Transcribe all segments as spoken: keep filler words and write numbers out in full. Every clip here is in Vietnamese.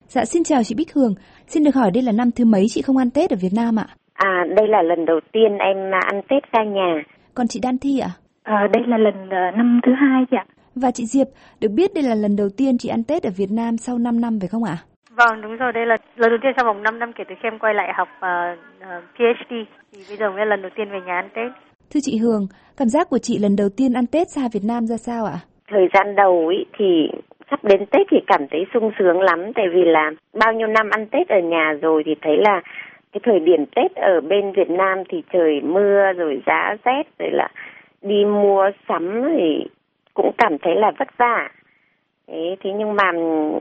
Dạ xin chào chị Bích Hường, xin được hỏi đây là năm thứ mấy chị không ăn Tết ở Việt Nam ạ? À, đây là lần đầu tiên em ăn Tết xa nhà. Còn chị Đan Thi ạ? À, đây là lần uh, năm thứ hai chị ạ. Và chị Diệp, được biết đây là lần đầu tiên chị ăn Tết ở Việt Nam sau năm năm phải không ạ? Vâng, đúng rồi, đây là lần đầu tiên trong vòng năm năm kể từ khi em quay lại học uh, uh, PhD. Thì bây giờ mới là lần đầu tiên về nhà ăn Tết. Thưa chị Hường, cảm giác của chị lần đầu tiên ăn Tết xa Việt Nam ra sao ạ? Thời gian đầu ý, thì sắp đến Tết thì cảm thấy sung sướng lắm. Tại vì là bao nhiêu năm ăn Tết ở nhà rồi thì thấy là cái thời điểm Tết ở bên Việt Nam thì trời mưa rồi giá rét rồi là đi mua sắm thì cũng cảm thấy là vất vả. Thế, thế nhưng mà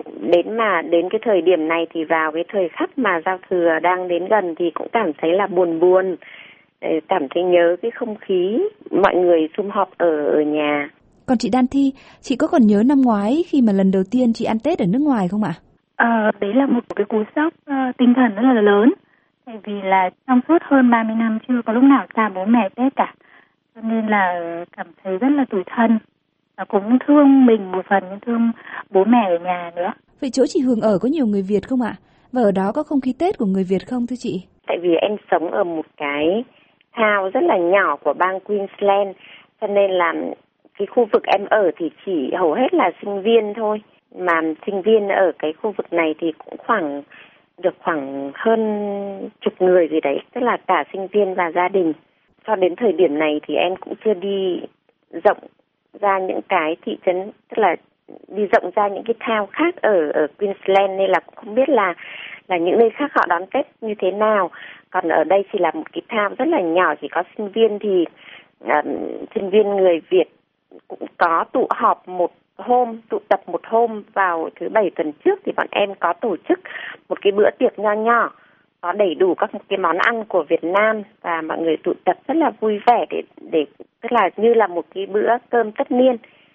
đến mà đến cái thời điểm này thì vào cái thời khắc mà giao thừa đang đến gần thì cũng cảm thấy là buồn buồn, cảm thấy nhớ cái không khí mọi người sum họp ở ở nhà. Còn chị Đan Thi, chị có còn nhớ năm ngoái khi mà lần đầu tiên chị ăn Tết ở nước ngoài không ạ? À, đấy là một cái cú sốc uh, tinh thần rất là lớn. Tại vì là trong suốt hơn ba mươi năm chưa có lúc nào xa bố mẹ Tết cả. Cho nên là cảm thấy rất là tủi thân. Và cũng thương mình một phần, nhưng thương bố mẹ ở nhà nữa. Vậy chỗ chị Hường ở có nhiều người Việt không ạ? Và ở đó có không khí Tết của người Việt không thưa chị? Tại vì em sống ở một cái town rất là nhỏ của bang Queensland, cho nên là cái khu vực em ở thì chỉ hầu hết là sinh viên thôi. Mà sinh viên ở cái khu vực này thì cũng khoảng được khoảng hơn chục người gì đấy, tức là cả sinh viên và gia đình. Cho đến thời điểm này thì em cũng chưa đi rộng ra những cái thị trấn, tức là đi rộng ra những cái town khác ở ở Queensland, nên là cũng không biết là là những nơi khác họ đón Tết như thế nào. Còn ở đây chỉ là một cái town rất là nhỏ, chỉ có sinh viên thì uh, sinh viên người Việt cũng có tụ họp một hôm, tụ tập một hôm vào thứ bảy tuần trước thì bọn em có tổ chức một cái bữa tiệc nho nhỏ, có đầy đủ các cái món ăn của Việt Nam và mọi người tụ tập rất là vui vẻ để để tức là như là một cái bữa cơm tất niên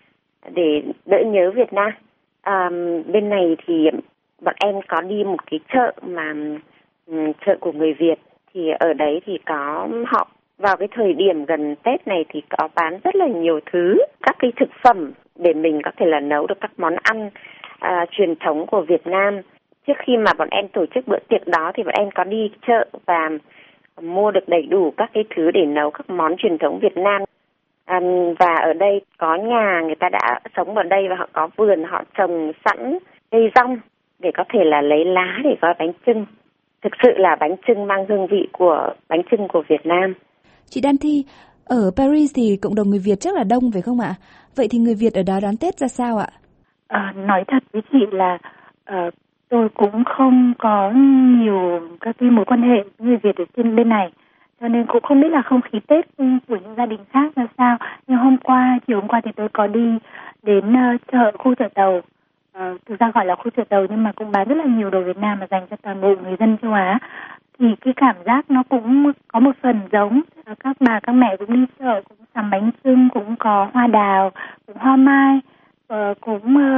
để đỡ nhớ Việt Nam. À, bên này thì bọn em có đi một cái chợ mà um, chợ của người Việt, thì ở đấy thì có họ vào cái thời điểm gần Tết này thì có bán rất là nhiều thứ, các cái thực phẩm để mình có thể là nấu được các món ăn à, truyền thống của Việt Nam. Trước khi mà bọn em tổ chức bữa tiệc đó thì bọn em có đi chợ và mua được đầy đủ các cái thứ để nấu các món truyền thống Việt Nam. À, và ở đây có nhà người ta đã sống ở đây và họ có vườn, họ trồng sẵn cây rong để có thể là lấy lá để gói bánh chưng. Thực sự là bánh chưng mang hương vị của bánh chưng của Việt Nam. Chị Đan Thi, ở Paris thì cộng đồng người Việt chắc là đông phải không ạ? Vậy thì người Việt ở đó đón Tết ra sao ạ? À, nói thật với chị là uh, tôi cũng không có nhiều các cái mối quan hệ với người Việt ở trên bên này, cho nên cũng không biết là không khí Tết của những gia đình khác ra sao. Nhưng hôm qua, chiều hôm qua thì tôi có đi đến uh, chợ, khu chợ Tàu. Uh, thực ra gọi là khu chợ Tàu nhưng mà cũng bán rất là nhiều đồ Việt Nam mà dành cho toàn bộ người dân châu Á. Thì cái cảm giác nó cũng có một phần giống. Các bà, các mẹ cũng đi chợ, cũng sắm bánh chưng, cũng có hoa đào, cũng hoa mai. Uh, cũng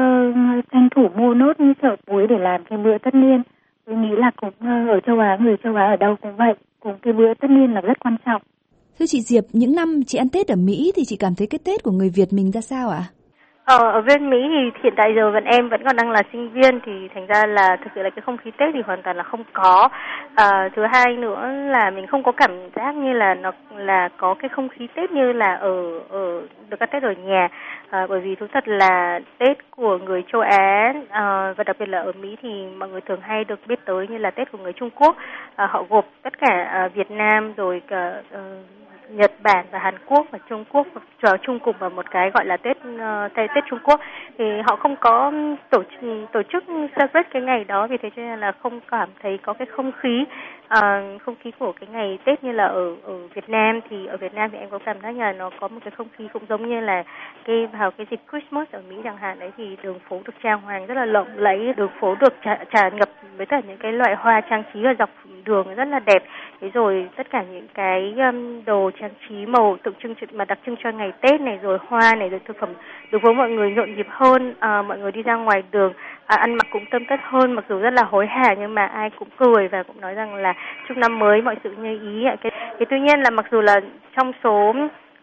uh, tranh thủ mua nốt như chợ cuối để làm cái bữa tất niên. Tôi nghĩ là cũng uh, ở châu Á, người châu Á ở đâu cũng vậy. Cũng cái bữa tất niên là rất quan trọng. Thưa chị Diệp, những năm chị ăn Tết ở Mỹ thì chị cảm thấy cái Tết của người Việt mình ra sao ạ? Ờ, ở bên Mỹ thì hiện tại giờ vẫn em vẫn còn đang là sinh viên, thì thành ra là thực sự là cái không khí Tết thì hoàn toàn là không có. À, thứ hai nữa là mình không có cảm giác như là nó là có cái không khí Tết như là ở ở được ăn Tết ở nhà. À, bởi vì thú thật là Tết của người châu Á à, và đặc biệt là ở Mỹ thì mọi người thường hay được biết tới như là Tết của người Trung Quốc. À, họ gộp tất cả à, Việt Nam rồi cả uh, Nhật Bản và Hàn Quốc và Trung Quốc vào chung cùng vào một cái gọi là Tết uh, Tết Trung Quốc, thì họ không có tổ tổ chức celebrate cái ngày đó, vì thế cho nên là không cảm thấy có cái không khí uh, không khí của cái ngày Tết như là ở ở Việt Nam. Thì ở Việt Nam thì em có cảm giác như là nó có một cái không khí cũng giống như là cái vào cái dịp Christmas ở Mỹ chẳng hạn đấy, thì đường phố được trang hoàng rất là lộng lẫy, đường phố được tràn, tràn ngập với cả những cái loại hoa trang trí ở dọc đường rất là đẹp. Thế rồi tất cả những cái um, đồ trang trí màu tượng trưng mà đặc trưng cho ngày Tết này, rồi hoa này, rồi thực phẩm đối với mọi người nhộn nhịp hơn, à, mọi người đi ra ngoài đường à, ăn mặc cũng tươm tất hơn, mặc dù rất là hối hả nhưng mà ai cũng cười và cũng nói rằng là chúc năm mới mọi sự như ý. Cái, cái tuy nhiên là mặc dù là trong số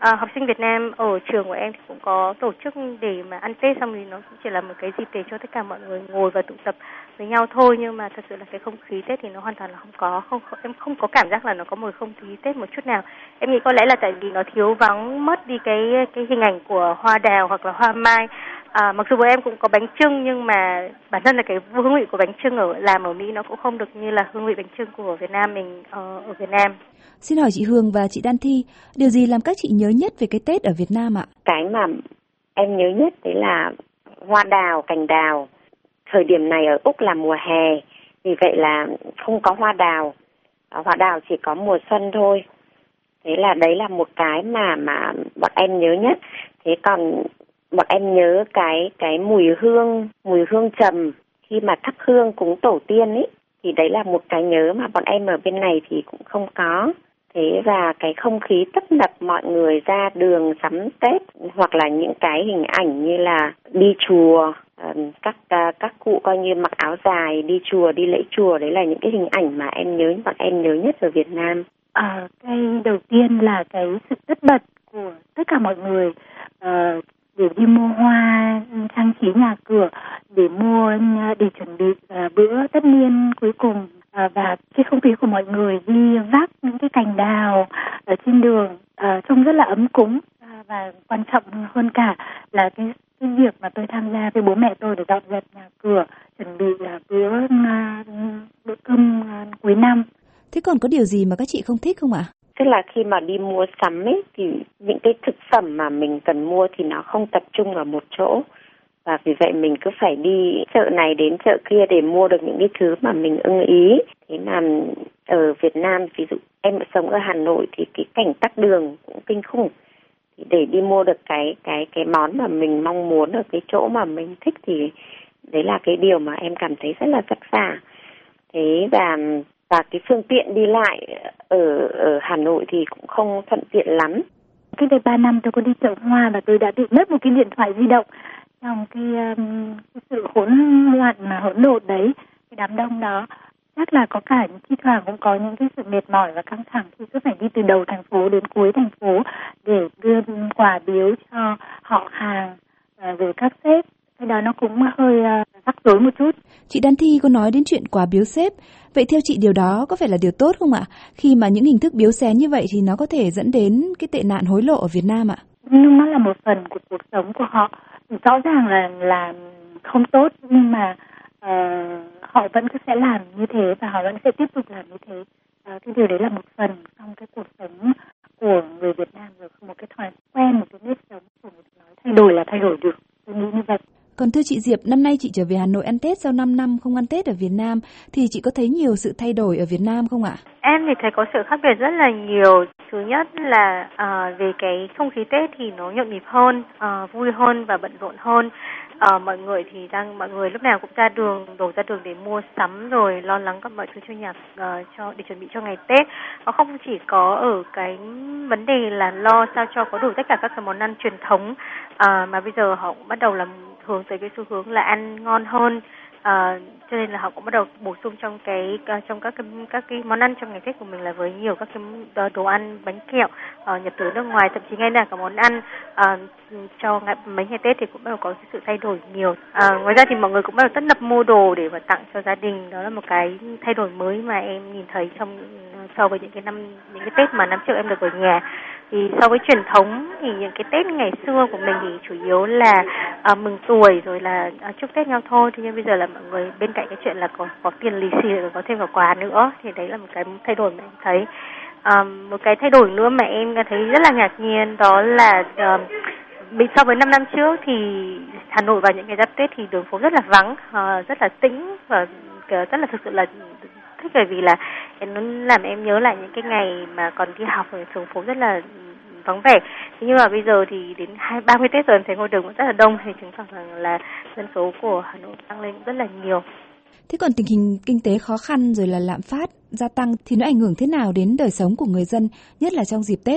À, học sinh Việt Nam ở trường của em thì cũng có tổ chức để mà ăn Tết, xong thì nó cũng chỉ là một cái dịp để cho tất cả mọi người ngồi và tụ tập với nhau thôi, nhưng mà thật sự là cái không khí Tết thì nó hoàn toàn là không có, không, không em không có cảm giác là nó có một không khí Tết một chút nào. Em nghĩ có lẽ là tại vì nó thiếu vắng mất đi cái cái hình ảnh của hoa đào hoặc là hoa mai. À, mặc dù bọn em cũng có bánh chưng, nhưng mà bản thân là cái hương vị của bánh chưng ở làm ở Mỹ nó cũng không được như là hương vị bánh chưng của Việt Nam mình ở, ở Việt Nam. Xin hỏi chị Hương và chị Đan Thi, điều gì làm các chị nhớ nhất về cái Tết ở Việt Nam ạ? Cái mà em nhớ nhất đấy là hoa đào, cành đào. Thời điểm này ở Úc là mùa hè, vì vậy là không có hoa đào. Hoa đào chỉ có mùa xuân thôi. Thế là đấy là một cái mà mà bọn em nhớ nhất. Thế còn bọn em nhớ cái cái mùi hương, mùi hương trầm khi mà thắp hương cúng tổ tiên ấy, thì đấy là một cái nhớ mà bọn em ở bên này thì cũng không có. Thế và cái không khí tấp nập mọi người ra đường sắm Tết, hoặc là những cái hình ảnh như là đi chùa, các các cụ coi như mặc áo dài đi chùa, đi lễ chùa, đấy là những cái hình ảnh mà em nhớ, bọn em nhớ nhất ở Việt Nam. À, cái đầu tiên là cái sự tất bật của tất cả mọi người uh, để đi mua hoa, trang trí nhà cửa, để mua để chuẩn bị uh, bữa tất niên cuối cùng. À, và cái không khí của mọi người đi vác những cái cành đào ở trên đường à, trông rất là ấm cúng, à, và quan trọng hơn cả là cái cái việc mà tôi tham gia với bố mẹ tôi để dọn dẹp nhà cửa, chuẩn bị là bữa uh, bữa cơm uh, cuối năm. Thế còn có điều gì mà các chị không thích không ạ? Tức là khi mà đi mua sắm ấy thì những cái thực phẩm mà mình cần mua thì nó không tập trung ở một chỗ. Và vì vậy mình cứ phải đi chợ này đến chợ kia để mua được những cái thứ mà mình ưng ý. Thế mà ở Việt Nam, ví dụ em sống ở Hà Nội thì cái cảnh tắc đường cũng kinh khủng. Thì để đi mua được cái cái cái món mà mình mong muốn ở cái chỗ mà mình thích thì đấy là cái điều mà em cảm thấy rất là vất vả. Thế và và cái phương tiện đi lại ở ở Hà Nội thì cũng không thuận tiện lắm. Cách đây ba năm tôi có đi chợ hoa và tôi đã bị mất một cái điện thoại di động trong cái, um, cái sự hỗn loạn mà hỗn độn đấy, cái đám đông đó. Chắc là có cả thi thoảng cũng có những cái sự mệt mỏi và căng thẳng khi cứ phải đi từ đầu thành phố đến cuối thành phố để đưa quà biếu cho họ hàng, uh, rồi các sếp. Cái đó nó cũng hơi uh, rắc rối một chút. Chị Đan Thi có nói đến chuyện quà biếu sếp. Vậy theo chị điều đó có phải là điều tốt không ạ? Khi mà những hình thức biếu xén như vậy thì nó có thể dẫn đến cái tệ nạn hối lộ ở Việt Nam ạ? Nhưng nó là một phần của cuộc sống của họ. Rõ ràng là là không tốt, nhưng mà uh, họ vẫn cứ sẽ làm như thế và họ vẫn sẽ tiếp tục làm như thế. Uh, cái điều đấy là một phần trong cái cuộc sống của người Việt Nam, rồi một cái thói quen, một cái nếp sống của người nói thay đổi là thay đổi được. Tôi nghĩ như vậy. Còn thưa chị Diệp, năm nay chị trở về Hà Nội ăn Tết sau năm năm không ăn Tết ở Việt Nam, thì chị có thấy nhiều sự thay đổi ở Việt Nam không ạ? Em thì thấy có sự khác biệt rất là nhiều. Thứ nhất là uh, về cái không khí Tết thì nó nhộn nhịp hơn, uh, vui hơn và bận rộn hơn. Uh, mọi người thì đang mọi người lúc nào cũng ra đường, đổ ra đường để mua sắm rồi lo lắng các mọi thứ cho nhà uh, cho để chuẩn bị cho ngày Tết. Nó không chỉ có ở cái vấn đề là lo sao cho có đủ tất cả các cái món ăn truyền thống, uh, mà bây giờ họ cũng bắt đầu làm hướng tới cái xu hướng là ăn ngon hơn. À, cho nên là họ cũng bắt đầu bổ sung trong cái trong các cái các cái món ăn trong ngày Tết của mình là với nhiều các cái đồ ăn, bánh kẹo uh, nhập từ nước ngoài, thậm chí ngay cả cả món ăn uh, cho ngày, mấy ngày Tết thì cũng bắt đầu có sự thay đổi nhiều. À, ngoài ra thì mọi người cũng bắt đầu tất nập mua đồ để mà tặng cho gia đình. Đó là một cái thay đổi mới mà em nhìn thấy trong so với những cái năm những cái Tết mà năm trước em được ở nhà. Thì so với truyền thống thì những cái Tết ngày xưa của mình thì chủ yếu là à, mừng tuổi rồi là à, chúc Tết nhau thôi. Thế nhưng bây giờ là mọi người bên cạnh cái chuyện là có có tiền lì xì rồi có thêm cả quà nữa, thì đấy là một cái thay đổi mà em thấy. À, một cái thay đổi nữa mà em thấy rất là ngạc nhiên đó là à, so với năm năm trước thì Hà Nội vào những ngày giáp Tết thì đường phố rất là vắng, à, rất là tĩnh và rất là thực sự là thích, bởi vì là nó làm em nhớ lại những cái ngày mà còn đi học ở đường phố rất là vắng vẻ. Thế nhưng mà bây giờ thì đến hai ba mươi Tết rồi em thấy ngôi đường cũng rất là đông, thì chứng tỏ rằng là dân số của Hà Nội tăng lên rất là nhiều. Thế còn tình hình kinh tế khó khăn rồi là lạm phát gia tăng thì nó ảnh hưởng thế nào đến đời sống của người dân, nhất là trong dịp Tết ạ? À?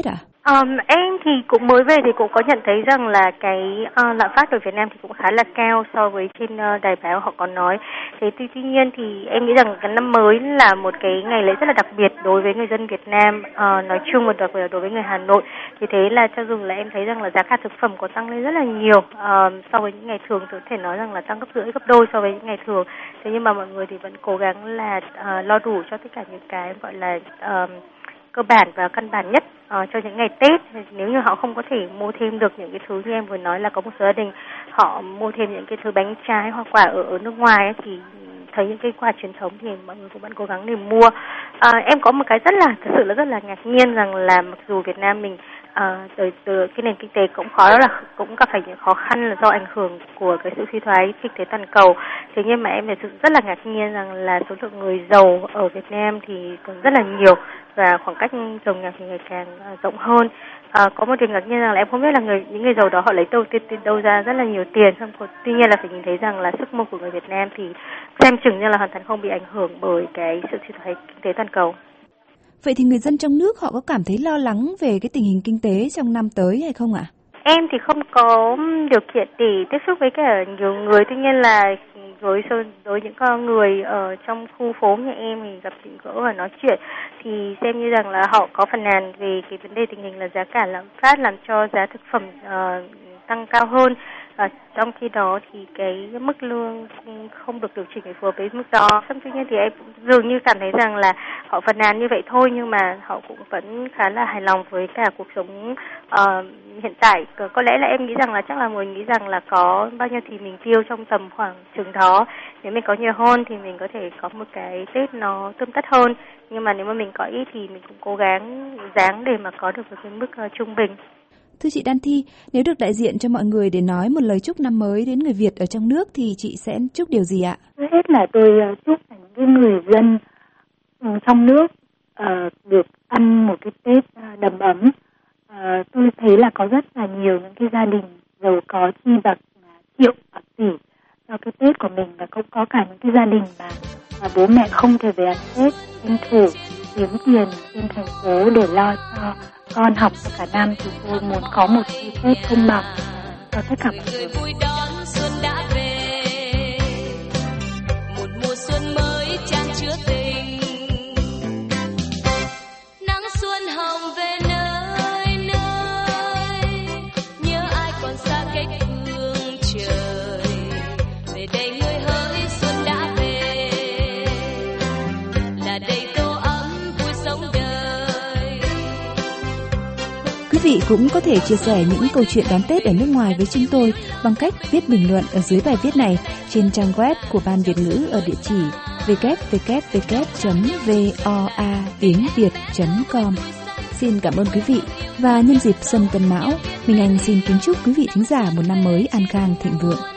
Um, em thì cũng mới về thì cũng có nhận thấy rằng là cái uh, lạm phát ở Việt Nam thì cũng khá là cao so với trên uh, đài báo họ có nói. Thế tuy, tuy nhiên thì em nghĩ rằng cái năm mới là một cái ngày lễ rất là đặc biệt đối với người dân Việt Nam uh, nói chung và đặc biệt là đối với người Hà Nội. Vì thế là cho dù là em thấy rằng là giá cả thực phẩm có tăng lên rất là nhiều uh, so với những ngày thường, có thể nói rằng là tăng gấp rưỡi gấp đôi so với những ngày thường. Thế nhưng mà mọi người thì vẫn cố gắng là uh, lo đủ cho tất cả những cái gọi là uh, cơ bản và căn bản nhất uh, cho những ngày Tết. Nếu như họ không có thể mua thêm được những cái thứ như em vừa nói, là có một số gia đình họ mua thêm những cái thứ bánh trái hoa quả ở, ở nước ngoài ấy, thì thấy những cái quà truyền thống thì mọi người cũng vẫn cố gắng để mua. À, em có một cái rất là thực sự là rất là ngạc nhiên rằng là mặc dù Việt Nam mình à, từ từ cái nền kinh tế cũng khó là cũng gặp phải những khó khăn là do ảnh hưởng của cái sự suy thoái kinh tế toàn cầu. Thế nhưng mà em thực sự rất là ngạc nhiên rằng là số lượng người giàu ở Việt Nam thì còn rất là nhiều và khoảng cách giàu nghèo thì ngày càng rộng hơn. À, có một điều ngạc nhiên rằng là em không biết là người những người giàu đó họ lấy đâu tiền đâu ra rất là nhiều tiền. Tuy nhiên là phải nhìn thấy rằng là sức mua của người Việt Nam thì xem chừng như là hoàn toàn không bị ảnh hưởng bởi cái sự suy thoái kinh tế toàn cầu. Vậy thì người dân trong nước họ có cảm thấy lo lắng về cái tình hình kinh tế trong năm tới hay không ạ? Em thì không có điều kiện để tiếp xúc với cả nhiều người, tuy nhiên là với với những con người ở trong khu phố như em thì gặp chuyện gỡ và nói chuyện thì xem như rằng là họ có phàn nàn về cái vấn đề tình hình là giá cả lạm phát làm cho giá thực phẩm uh, tăng cao hơn. À, trong khi đó thì cái mức lương không được điều chỉnh để phù hợp với mức đó. Tuy nhiên thì em cũng dường như cảm thấy rằng là họ phàn nàn như vậy thôi, nhưng mà họ cũng vẫn khá là hài lòng với cả cuộc sống uh, hiện tại. Có lẽ là em nghĩ rằng là chắc là người nghĩ rằng là có bao nhiêu thì mình tiêu trong tầm khoảng chừng đó. Nếu mình có nhiều hơn thì mình có thể có một cái Tết nó tươm tất hơn. Nhưng mà nếu mà mình có ít thì mình cũng cố gắng ráng để mà có được một cái mức uh, trung bình. Thưa chị Đan Thi, nếu được đại diện cho mọi người để nói một lời chúc năm mới đến người Việt ở trong nước thì chị sẽ chúc điều gì ạ? Trước hết là tôi chúc những người dân trong nước uh, được ăn một cái Tết đầm ấm. Uh, tôi thấy là có rất là nhiều những cái gia đình giàu có chi bậc triệu bạc tỷ cho cái Tết của mình, và cũng có cả những cái gia đình mà, mà bố mẹ không thể về ăn Tết, tranh thủ kiếm tiền trên thành phố để lo cho con học cho cả năm, thì tôi muốn có một cái Tết công bằng cho tất cả mọi người. Vui đón xuân đã về, một mùa xuân mới chan chứa tình, nắng xuân hồng về nơi nơi, nhớ ai còn xa cách phương trời, về đây người hỡi xuân đã về, là đây tô ấm vui sống đời. Quý vị cũng có thể chia sẻ những câu chuyện đón Tết ở nước ngoài với chúng tôi bằng cách viết bình luận ở dưới bài viết này trên trang web của Ban Việt ngữ ở địa chỉ w w w chấm voa tiếng việt chấm com. Xin cảm ơn quý vị, và nhân dịp Xuân Tân Mão, Minh Anh xin kính chúc quý vị thính giả một năm mới an khang thịnh vượng.